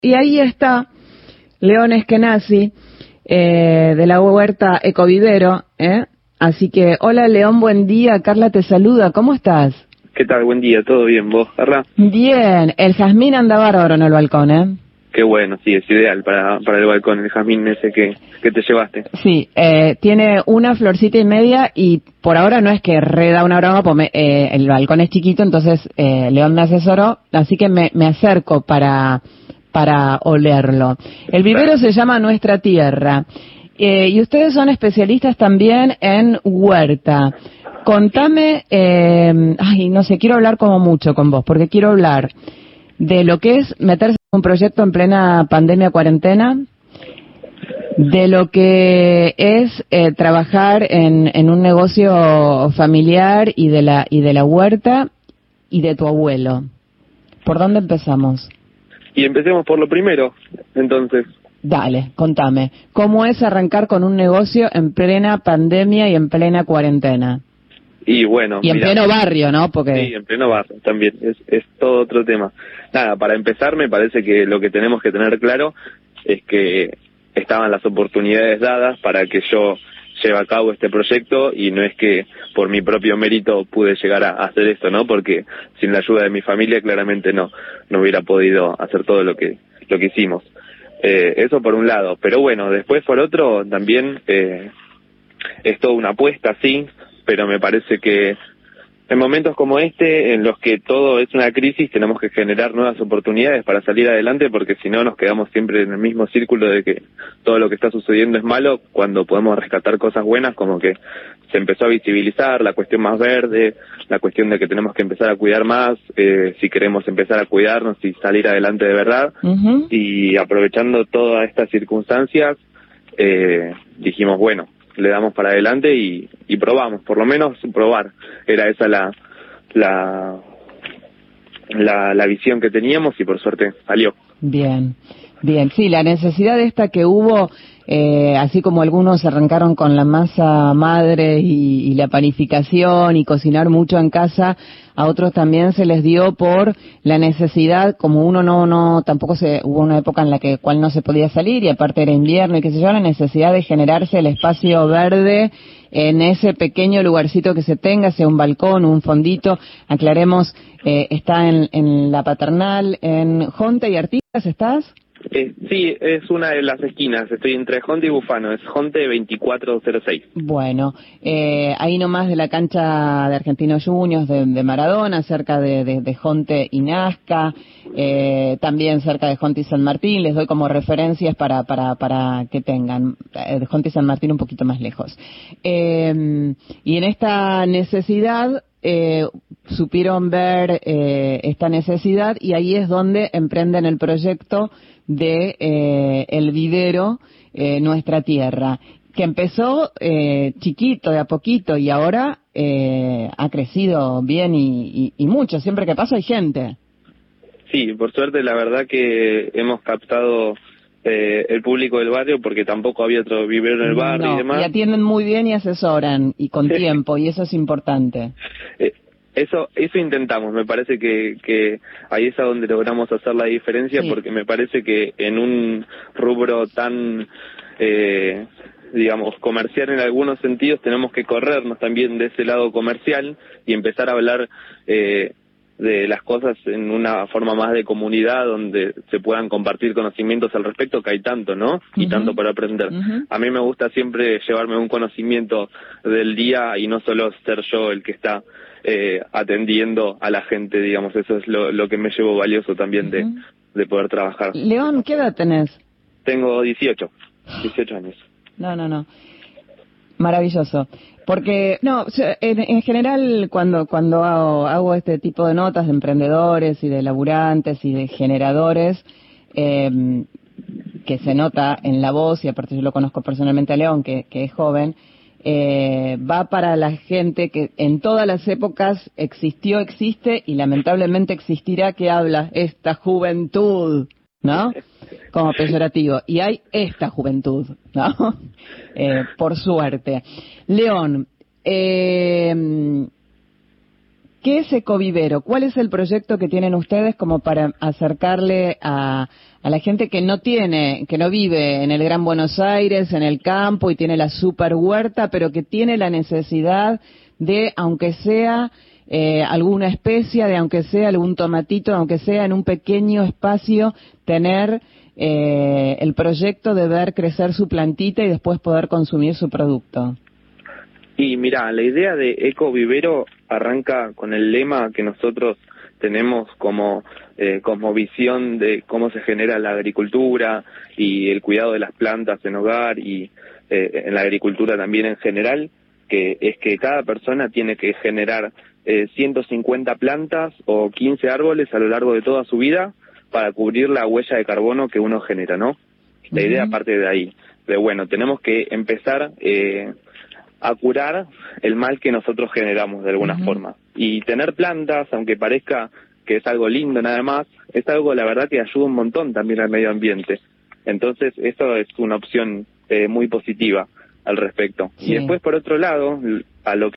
Y ahí está León Eskenazi, de la huerta Ecovivero, Así que, hola León, buen día, Carla te saluda, ¿cómo estás? ¿Qué tal? Buen día, ¿todo bien? ¿Vos, Carla? Bien, el jazmín anda bárbaro en el balcón, Qué bueno, sí, es ideal para el balcón, el jazmín ese que te llevaste. Sí, tiene una florcita y media y por ahora no es que reda una broma, porque el balcón es chiquito, entonces León me asesoró, así que me acerco para olerlo. El vivero se llama Nuestra Tierra. Y ustedes son especialistas también en huerta. Contame, no sé, quiero hablar como mucho con vos, porque quiero hablar de lo que es meterse en un proyecto en plena pandemia, cuarentena, de lo que es trabajar en un negocio familiar y de la huerta y de tu abuelo. ¿Por dónde empezamos? Y empecemos por lo primero, entonces. Dale, contame. ¿Cómo es arrancar con un negocio en plena pandemia y en plena cuarentena? Y bueno, y en pleno barrio, ¿no? Porque sí, en pleno barrio también, es todo otro tema. Nada, para empezar me parece que lo que tenemos que tener claro es que estaban las oportunidades dadas para que yo lleve a cabo este proyecto y no es que por mi propio mérito pude llegar a hacer esto, ¿no? Porque sin la ayuda de mi familia claramente no hubiera podido hacer todo lo que hicimos. Eso por un lado, pero bueno, después por otro también es toda una apuesta, sí, pero me parece que en momentos como este, en los que todo es una crisis, tenemos que generar nuevas oportunidades para salir adelante, porque si no nos quedamos siempre en el mismo círculo de que todo lo que está sucediendo es malo, cuando podemos rescatar cosas buenas, como que se empezó a visibilizar la cuestión más verde, la cuestión de que tenemos que empezar a cuidar más, si queremos empezar a cuidarnos y salir adelante de verdad. Uh-huh. Y aprovechando todas estas circunstancias, dijimos, bueno, le damos para adelante y probamos, por lo menos probar. Era esa la visión que teníamos y por suerte salió. Bien, sí, la necesidad esta que hubo, así como algunos arrancaron con la masa madre y la panificación y cocinar mucho en casa, a otros también se les dio por la necesidad, como uno tampoco hubo una época en la cual no se podía salir y aparte era invierno y qué sé yo, la necesidad de generarse el espacio verde en ese pequeño lugarcito que se tenga, sea un balcón, un fondito. Aclaremos, está en la Paternal, en Jonte y Artigas, ¿estás? Sí, es una de las esquinas, estoy entre Jonte y Bufano, es Jonte 2406. Bueno, ahí nomás de la cancha de Argentinos Juniors de Maradona, cerca de Jonte y Nazca, también cerca de Jonte y San Martín, les doy como referencias para que tengan, de Jonte y San Martín un poquito más lejos. Y en esta necesidad, supieron ver esta necesidad y ahí es donde emprenden el proyecto de el vivero Nuestra Tierra, que empezó chiquito, de a poquito, y ahora ha crecido bien y mucho. Siempre que pasa hay gente. Sí, por suerte la verdad que hemos captado el público del barrio, porque tampoco había otro vivero en el barrio y demás. Y atienden muy bien y asesoran, y con tiempo, y eso es importante. Eso intentamos, me parece que ahí es a donde logramos hacer la diferencia, sí. Porque me parece que en un rubro tan, digamos, comercial en algunos sentidos, tenemos que corrernos también de ese lado comercial y empezar a hablar de las cosas en una forma más de comunidad, donde se puedan compartir conocimientos al respecto, que hay tanto, ¿no? Y tanto para aprender. A mí me gusta siempre llevarme un conocimiento del día y no solo ser yo el que está atendiendo a la gente, digamos. Eso es lo que me llevo valioso también de poder trabajar. León, ¿qué edad tenés? Tengo 18 años. No. Maravilloso. Porque, en general, cuando hago este tipo de notas de emprendedores y de laburantes y de generadores, que se nota en la voz, y aparte yo lo conozco personalmente a León, que es joven, va para la gente que en todas las épocas existió, existe y lamentablemente existirá, que habla esta juventud, ¿no? Como peyorativo. Y hay esta juventud, ¿no? Por suerte. León, ¿Qué es Ecovivero? ¿Cuál es el proyecto que tienen ustedes como para acercarle a la gente que no vive en el Gran Buenos Aires, en el campo, y tiene la super huerta, pero que tiene la necesidad de, aunque sea alguna especia, de aunque sea algún tomatito, aunque sea en un pequeño espacio, tener el proyecto de ver crecer su plantita y después poder consumir su producto? Y mira, la idea de Ecovivero arranca con el lema que nosotros tenemos como visión de cómo se genera la agricultura y el cuidado de las plantas en hogar y en la agricultura también en general, que es que cada persona tiene que generar 150 plantas o 15 árboles a lo largo de toda su vida para cubrir la huella de carbono que uno genera, ¿no? La idea parte de ahí. Pero bueno, tenemos que empezar a curar el mal que nosotros generamos de alguna forma. Y tener plantas, aunque parezca que es algo lindo nada más, es algo, la verdad, que ayuda un montón también al medio ambiente. Entonces, eso es una opción muy positiva al respecto. Sí. Y después, por otro lado, a lo